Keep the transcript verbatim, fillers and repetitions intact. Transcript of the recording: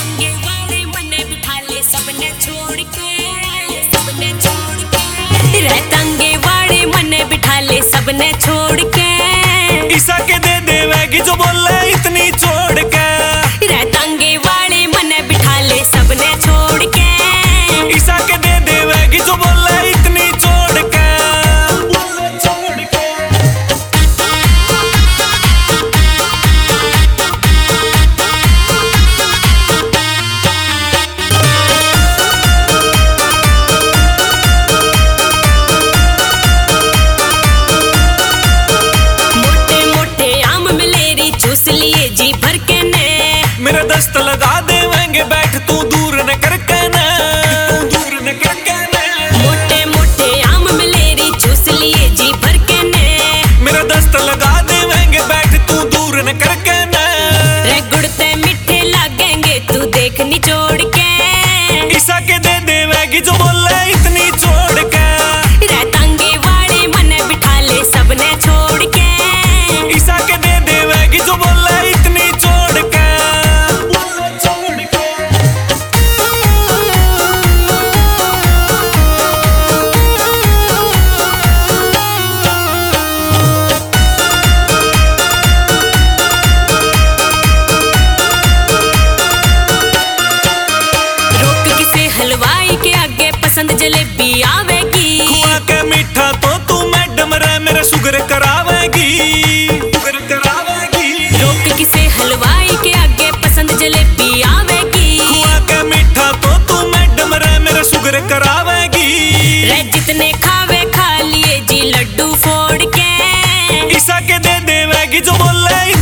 तांगे वाले मने बिठा ले सबने छोड़ के, सबने छोड़ के रे तांगे वाले मने बिठा ले सबने छोड़ के। ईसा के दे देवेगी जो बोले इतनी छोड़ के, रे तांगे वाले मने बिठा ले सबने छोड़ के। ईसा के दे देवेगी जो बोले इतनी छोड़ के, छोड़ के। मोटे मोटे आम मिलेरी चूस लिए जी भर के ने, मेरे दस्त लगा देवेंगे बैठ तू दूर न करके ना, तू दूर न करके ना। मोटे मोटे आम मिलेरी चूस लिए जी भर के ने, मेरे दस्त लगा देवेंगे बैठ तू दूर न करके ना। रे गुड़ते मीठे लागेंगे तू देख निचोड़ के। ईसा के दे देवेगी जो बोले इतनी छोड़ के, रे तांगे वाले मने बिठा ले सबने छोड़ के। ईसा के दे देवेगी जो बोले इतनी छोड़ के, छोड़ के। रोक किसे हलवाई के आगे पसंद जलेबी आवेगी। खुआ के मीठा तो तू मैडम रे मेरे सुगर करावेगी, सुगर करावेगी। रोक किसे हलवाई के आगे पसंद जलेबी आवेगी। खुआ के मीठा तो तू मैडम रे मेरे सुगर करावेगी। रे जितने खावे खा लिए जी लड्डू फोड़ के। ईसा के दे देवेगी जो बोले